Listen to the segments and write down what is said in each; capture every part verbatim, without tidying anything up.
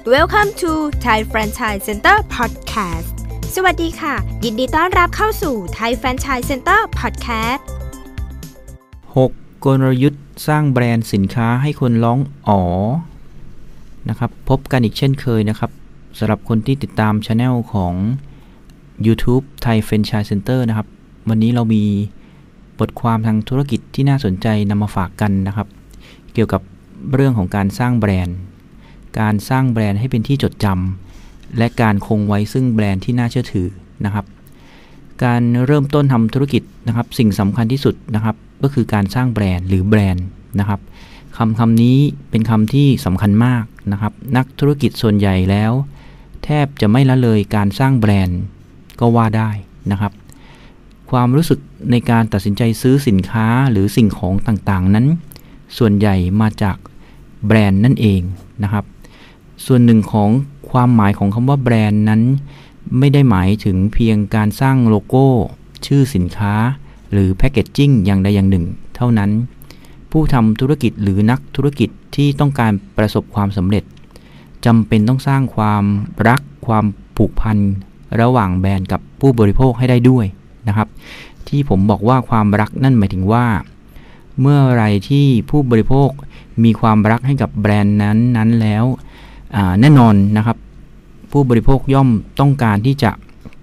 Welcome to Thai Franchise Center Podcast สวัสดีค่ะยินดีต้อนรับเข้าสู่ Thai Franchise Center Podcast หก กลยุทธ์สร้างแบรนด์สินค้าให้คนร้องอ๋อนะครับพบกันอีกเช่นเคยนะครับสำหรับคนที่ติดตาม Channel ของ YouTube Thai Franchise Center นะครับวันนี้เรามีบทความทางธุรกิจที่น่าสนใจนำมาฝากกันนะครับเกี่ยวกับเรื่องของการสร้างแบรนด์การสร้างแบรนด์ให้เป็นที่จดจำและการคงไว้ซึ่งแบรนด์ที่น่าเชื่อถือนะครับการเริ่มต้นทำธุรกิจนะครับสิ่งสำคัญที่สุดนะครับก็คือการสร้างแบรนด์หรือแบรนด์นะครับคำคำนี้เป็นคำที่สำคัญมากนะครับนักธุรกิจส่วนใหญ่แล้วแทบจะไม่ละเลยการสร้างแบรนด์ก็ว่าได้นะครับความรู้สึกในการตัดสินใจซื้อสินค้าหรือสิ่งของต่างๆนั้นส่วนใหญ่มาจากแบรนด์นั่นเองนะครับส่วนหนึ่งของความหมายของคำว่าแบรนด์นั้นไม่ได้หมายถึงเพียงการสร้างโลโก้ชื่อสินค้าหรือแพคเกจจิ้งอย่างใดอย่างหนึ่งเท่านั้นผู้ทำธุรกิจหรือนักธุรกิจที่ต้องการประสบความสำเร็จจำเป็นต้องสร้างความรักความผูกพันระหว่างแบรนด์กับผู้บริโภคให้ได้ด้วยนะครับที่ผมบอกว่าความรักนั่นหมายถึงว่าเมื่อไรที่ผู้บริโภคมีความรักให้กับแบรนด์นั้นนั้นแล้วแน่นอนนะครับผู้บริโภคย่อมต้องการที่จะ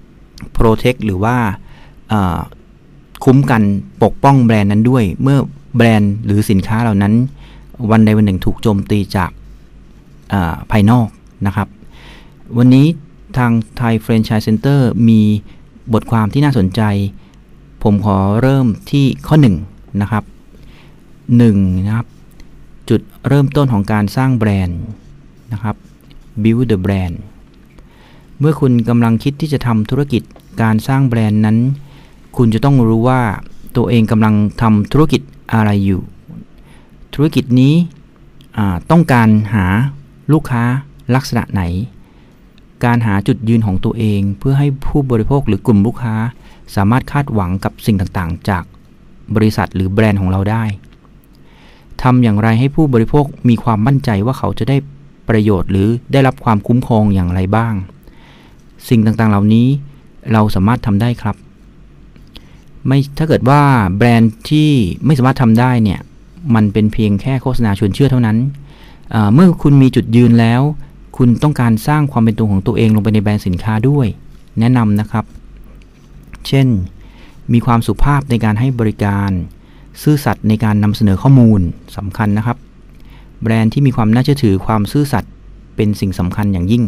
protect หรือว่าคุ้มกันปกป้องแบรนด์นั้นด้วยเมื่อแบรนด์หรือสินค้าเหล่านั้นวันใดวันหนึ่งถูกโจมตีจากภายนอกนะครับวันนี้ทาง Thai Franchise Center มีบทความที่น่าสนใจผมขอเริ่มที่ข้อหนึ่งนะครับหนึ่งนะครับจุดเริ่มต้นของการสร้างแบรนด์นะครับ build the brand เมื่อคุณกำลังคิดที่จะทำธุรกิจการสร้างแบรนด์นั้นคุณจะต้องรู้ว่าตัวเองกำลังทำธุรกิจอะไรอยู่ธุรกิจนี้ต้องการหาลูกค้าลักษณะไหนการหาจุดยืนของตัวเองเพื่อให้ผู้บริโภคหรือกลุ่มลูกค้าสามารถคาดหวังกับสิ่งต่างๆจากบริษัทหรือแบรนด์ของเราได้ทำอย่างไรให้ผู้บริโภคมีความมั่นใจว่าเขาจะได้ประโยชน์หรือได้รับความคุ้มครองอย่างไรบ้างสิ่งต่างๆเหล่านี้เราสามารถทำได้ครับไม่ถ้าเกิดว่าแบรนด์ที่ไม่สามารถทำได้เนี่ยมันเป็นเพียงแค่โฆษณาชวนเชื่อเท่านั้นเมื่อคุณมีจุดยืนแล้วคุณต้องการสร้างความเป็นตัวของตัวเองลงไปในแบรนด์สินค้าด้วยแนะนำนะครับเช่นมีความสุภาพในการให้บริการซื่อสัตย์ในการนำเสนอข้อมูลสำคัญนะครับแบรนด์ที่มีความน่าเชื่อถือความซื่อสัตย์เป็นสิ่งสำคัญอย่างยิ่ง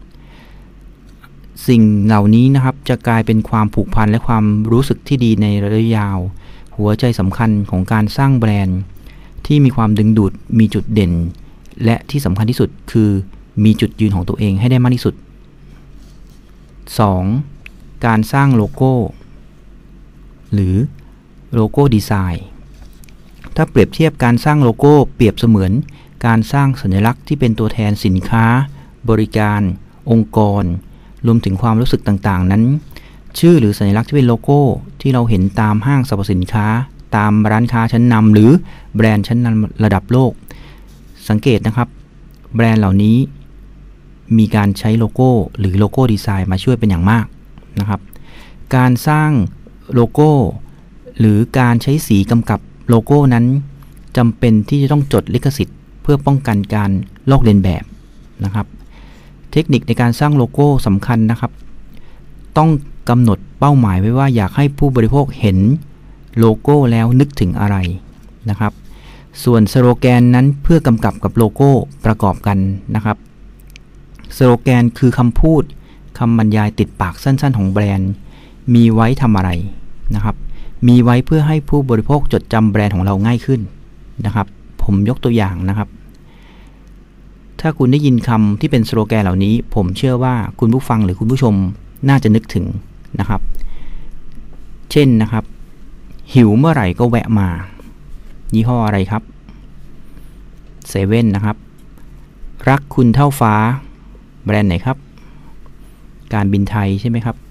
สิ่งเหล่านี้นะครับจะกลายเป็นความผูกพันและความรู้สึกที่ดีในระยะยาวหัวใจสำคัญของการสร้างแบรนด์ที่มีความดึงดูดมีจุดเด่นและที่สำคัญที่สุดคือมีจุดยืนของตัวเองให้ได้มากที่สุด สอง การสร้างโลโก้หรือโลโก้ดีไซน์ถ้าเปรียบเทียบการสร้างโลโก้เปรียบเสมือนการสร้างสัญลักษณ์ที่เป็นตัวแทนสินค้าบริการองค์กรรวมถึงความรู้สึกต่างๆนั้นชื่อหรือสัญลักษณ์ที่เป็นโลโก้ที่เราเห็นตามห้างสรรพสินค้าตามร้านค้าชั้นนำหรือแบรนด์ชั้นนำระดับโลกสังเกตนะครับแบรนด์เหล่านี้มีการใช้โลโก้หรือโลโก้ดีไซน์มาช่วยเป็นอย่างมากนะครับการสร้างโลโก้หรือการใช้สีกำกับโลโก้นั้นจำเป็นที่จะต้องจดลิขสิทธิ์เพื่อป้องกันการลอกเลียนแบบนะครับเทคนิคในการสร้างโลโก้สำคัญนะครับต้องกำหนดเป้าหมายไว้ว่าอยากให้ผู้บริโภคเห็นโลโก้แล้วนึกถึงอะไรนะครับส่วนสโลแกนนั้นเพื่อกำกับกับโลโก้ประกอบกันนะครับสโลแกนคือคำพูดคำบรรยายติดปากสั้นๆของแบรนด์มีไว้ทำอะไรนะครับมีไว้เพื่อให้ผู้บริโภคจดจำแบรนด์ของเราง่ายขึ้นนะครับผมยกตัวอย่างนะครับถ้าคุณได้ยินคำที่เป็นสโลแกนเหล่านี้ผมเชื่อว่าคุณผู้ฟังหรือคุณผู้ชมน่าจะนึกถึงนะครับเช่นนะครับหิวเมื่อไหร่ก็แวะมายี่ห้ออะไรครับเซเว่นนะครับรักคุณเท่าฟ้าแบรนด์ไหนครับการบินไทยใช่ไหมครับ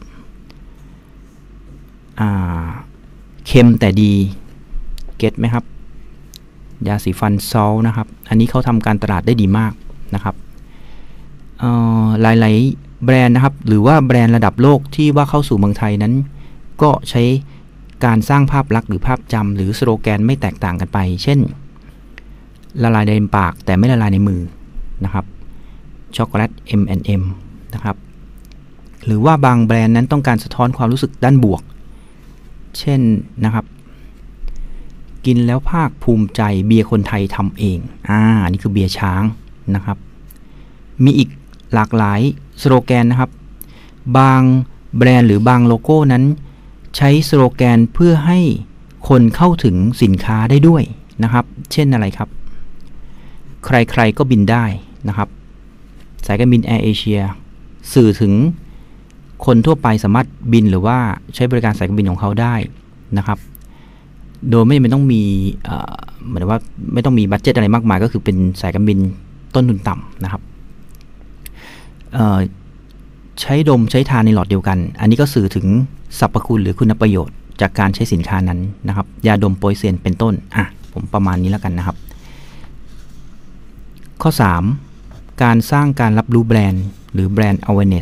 อ่าเค็มแต่ดีเก็ตไหมครับยาสีฟันซอลนะครับอันนี้เขาทำการตลาดได้ดีมากนะครับหลายๆแบรนด์นะครับหรือว่าแบรนด์ระดับโลกที่ว่าเข้าสู่เมืองไทยนั้นก็ใช้การสร้างภาพลักษณ์หรือภาพจำหรือสโลแกนไม่แตกต่างกันไปเช่นละลายในปากแต่ไม่ละลายในมือนะครับช็อกโกแลต เอ็ม แอนด์ เอ็ม นะครับหรือว่าบางแบรนด์นั้นต้องการสะท้อนความรู้สึกด้านบวกเช่นนะครับกินแล้วภาคภูมิใจเบียร์คนไทยทำเองอ่านี่คือเบียร์ช้างนะครับมีอีกหลากหลายสโลแกนนะครับบางแบรนด์หรือบางโลโก้นั้นใช้สโลแกนเพื่อให้คนเข้าถึงสินค้าได้ด้วยนะครับเช่นอะไรครับใครๆก็บินได้นะครับสายการบินแอร์เอเชียสื่อถึงคนทั่วไปสามารถบินหรือว่าใช้บริการสายการบินของเขาได้นะครับโดยไม่จำเป็นต้องมีเหมือนว่าไม่ต้องมีบัดเจ็ตอะไรมากมายก็คือเป็นสายการบินต้นทุนต่ำนะครับใช้ดมใช้ทานในหลอดเดียวกันอันนี้ก็สื่อถึงสรรพคุณหรือคุณประโยชน์จากการใช้สินค้านั้นนะครับยาดมโปยเซียนเป็นต้นอ่ะผมประมาณนี้แล้วกันนะครับข้อสามการสร้างการรับรู้แบรนด์หรือแบรนด์ awareness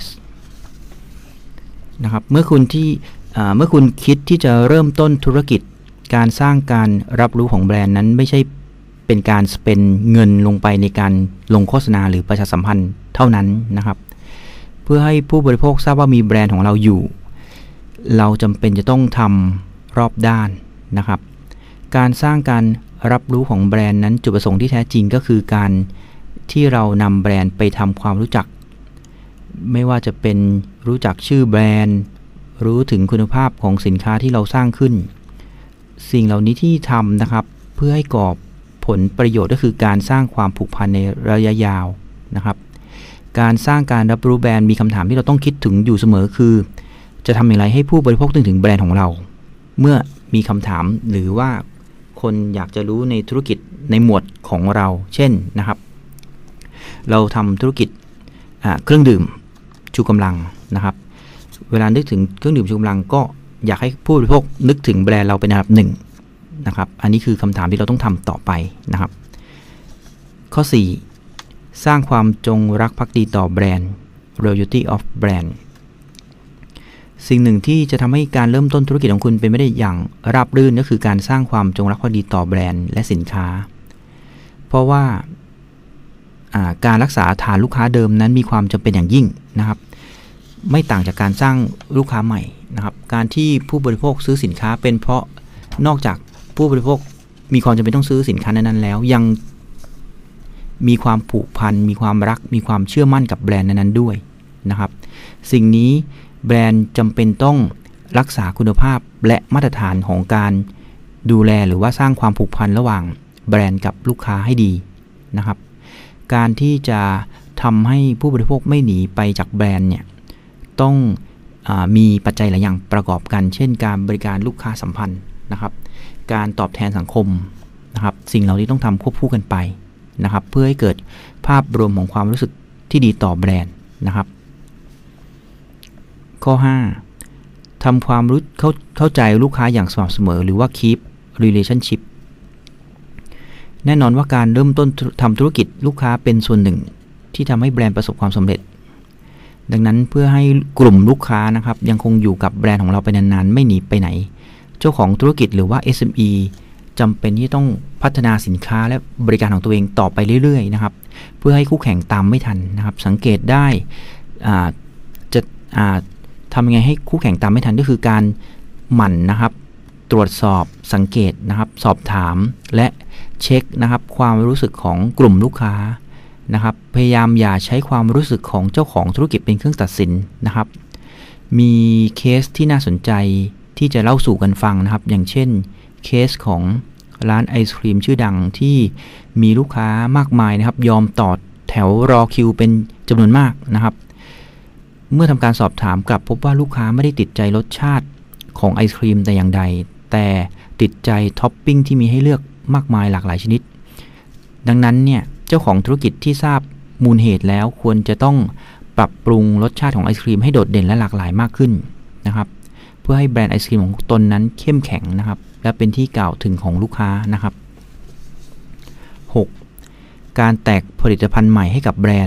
นะครับเมื่อคุณที่เมื่อคุณคิดที่จะเริ่มต้นธุรกิจการสร้างการรับรู้ของแบรนด์นั้นไม่ใช่เป็นการสเปนเงินลงไปในการลงโฆษณาหรือประชาสัมพันธ์เท่านั้นนะครับเพื่อให้ผู้บริโภคทราบว่ามีแบรนด์ของเราอยู่เราจำเป็นจะต้องทำรอบด้านนะครับการสร้างการรับรู้ของแบรนด์นั้นจุดประสงค์ที่แท้จริงก็คือการที่เรานำแบรนด์ไปทำความรู้จักไม่ว่าจะเป็นรู้จักชื่อแบรนด์รู้ถึงคุณภาพของสินค้าที่เราสร้างขึ้นสิ่งเหล่านี้ที่ทำนะครับเพื่อให้ก่อผลประโยชน์ก็คือการสร้างความผูกพันในระยะยาวนะครับการสร้างการรับรู้แบรนด์มีคำถามที่เราต้องคิดถึงอยู่เสมอคือจะทำอย่างไรให้ผู้บริโภคนึกถึงแบรนด์ของเราเมื่อมีคำถามหรือว่าคนอยากจะรู้ในธุรกิจในหมวดของเราเช่นนะครับเราทำธุรกิจเครื่องดื่มชูกำลังนะครับเวลานึกถึงเครื่องดื่มชูกำลังก็อยากให้ผู้บริโภคนึกถึงแบรนด์เราเป็นอันดับหนึ่งนะครับอันนี้คือคำถามที่เราต้องทำต่อไปนะครับข้อสี่สร้างความจงรักภักดีต่อแบรนด์ loyalty of brand สิ่งหนึ่งที่จะทำให้การเริ่มต้นธุรกิจของคุณเป็นไปได้อย่างราบรื่นก็คือการสร้างความจงรักภักดีต่อแบรนด์และสินค้าเพราะว่าการรักษาฐานลูกค้าเดิมนั้นมีความจำเป็นอย่างยิ่งนะครับไม่ต่างจากการสร้างลูกค้าใหม่นะครับการที่ผู้บริโภคซื้อสินค้าเป็นเพราะนอกจากผู้บริโภคมีความจำเป็นต้องซื้อสินค้านั้นๆแล้วยังมีความผูกพันมีความรักมีความเชื่อมั่นกับแบรนด์นั้นๆด้วยนะครับสิ่งนี้แบรนด์จำเป็นต้องรักษาคุณภาพและมาตรฐานของการดูแลหรือว่าสร้างความผูกพันระหว่างแบรนด์กับลูกค้าให้ดีนะครับการที่จะทำให้ผู้บริโภคไม่หนีไปจากแบรนด์เนี่ยต้องอามีปัจจัยหลายอย่างประกอบกันเช่นการบริการลูกค้าสัมพันธ์นะครับการตอบแทนสังคมนะครับสิ่งเหล่านี้ต้องทำควบคู่กันไปนะครับเพื่อให้เกิดภาพรวมของความรู้สึกที่ดีต่อแบรนด์นะครับข้อห้าทำความรู้เข้าเข้าใจลูกค้าอย่างสม่ำเสมอหรือว่า keep relationship แน่นอนว่าการเริ่มต้นทำธุรกิจลูกค้าเป็นส่วนหนึ่งที่ทำให้แบรนด์ประสบความสำเร็จดังนั้นเพื่อให้กลุ่มลูกค้านะครับยังคงอยู่กับแบรนด์ของเราไปนานๆไม่หนีไปไหนเจ้าของธุรกิจหรือว่า เอส เอ็ม อี จำเป็นที่ต้องพัฒนาสินค้าและบริการของตัวเองต่อไปเรื่อยๆนะครับเพื่อให้คู่แข่งตามไม่ทันนะครับสังเกตได้จะทำยังไงให้คู่แข่งตามไม่ทันก็คือการหมั่นนะครับตรวจสอบสังเกตนะครับสอบถามและเช็คนะครับความรู้สึกของกลุ่มลูกค้านะครับพยายามอย่าใช้ความรู้สึกของเจ้าของธุรกิจเป็นเครื่องตัดสินนะครับมีเคสที่น่าสนใจที่จะเล่าสู่กันฟังนะครับอย่างเช่นเคสของร้านไอศครีมชื่อดังที่มีลูกค้ามากมายนะครับยอมต่อแถวรอคิวเป็นจำนวนมากนะครับเมื่อทำการสอบถามกลับพบว่าลูกค้าไม่ได้ติดใจรสชาติของไอศครีมแต่อย่างใดแต่ติดใจท็อปปิ้งที่มีให้เลือกมากมายหลากหลายชนิดดังนั้นเนี่ยเจ้าของธุรกิจที่ทราบมูลเหตุแล้วควรจะต้องปรับปรุงรสชาติของไอศครีมให้โดดเด่นและหลากหลายมากขึ้นนะครับเพื่อให้แบรนด์ไอศครีมของตนนั้นเข้มแข็งนะครับและเป็นที่กล่าวถึงของลูกค้านะครับ หก. การแตกผลิตภัณฑ์ใหม่ให้กับแบรนด์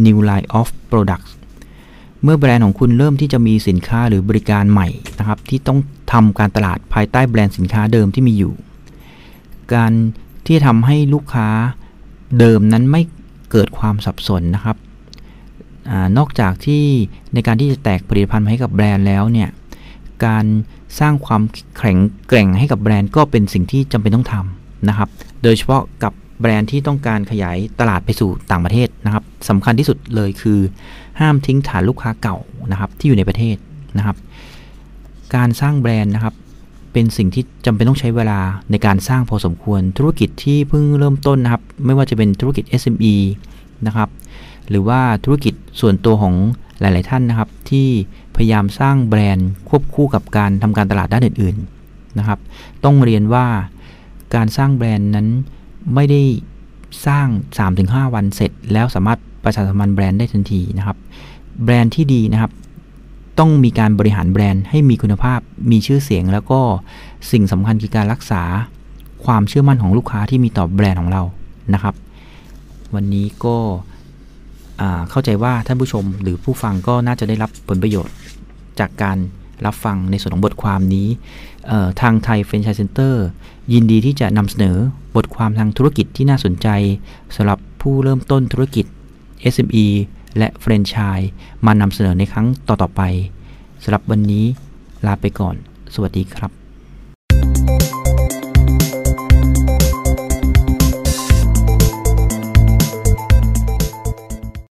New Line of Products เมื่อแบรนด์ของคุณเริ่มที่จะมีสินค้าหรือบริการใหม่นะครับที่ต้องทำการตลาดภายใต้แบรนด์สินค้าเดิมที่มีอยู่การที่จะทำให้ลูกค้าเดิมนั้นไม่เกิดความสับสนนะครับอานอกจากที่ในการที่จะแตกผลิตภัณฑ์ให้กับแบรนด์แล้วเนี่ยการสร้างความแข็งแกร่งให้กับแบรนด์ก็เป็นสิ่งที่จำเป็นต้องทำนะครับโดยเฉพาะกับแบรนด์ที่ต้องการขยายตลาดไปสู่ต่างประเทศนะครับสำคัญที่สุดเลยคือห้ามทิ้งฐานลูกค้าเก่านะครับที่อยู่ในประเทศนะครับการสร้างแบรนด์นะครับเป็นสิ่งที่จำเป็นต้องใช้เวลาในการสร้างพอสมควรธุรกิจที่เพิ่งเริ่มต้นนะครับไม่ว่าจะเป็นธุรกิจ เอส เอ็ม อี นะครับหรือว่าธุรกิจส่วนตัวของหลายๆท่านนะครับที่พยายามสร้างแบรนด์ควบคู่กับการทำการตลาดด้านอื่นๆนะครับต้องเรียนว่าการสร้างแบรนด์นั้นไม่ได้สร้าง สามถึงห้า วันเสร็จแล้วสามารถประชาสัมพันธ์แบรนด์ได้ทันทีนะครับแบรนด์ที่ดีนะครับต้องมีการบริหารแบรนด์ให้มีคุณภาพมีชื่อเสียงแล้วก็สิ่งสำคัญคือการรักษาความเชื่อมั่นของลูกค้าที่มีต่อแบรนด์ของเรานะครับวันนี้ก็เข้าใจว่าท่านผู้ชมหรือผู้ฟังก็น่าจะได้รับผลประโยชน์จากการรับฟังในส่วนของบทความนี้ทางไทย Franchise Center ยินดีที่จะนำเสนอบทความทางธุรกิจที่น่าสนใจสำหรับผู้เริ่มต้นธุรกิจ เอส เอ็ม อี และแฟรนไชส์มานำเสนอในครั้งต่อๆไปสำหรับวันนี้ลาไปก่อนสวัสดีครับ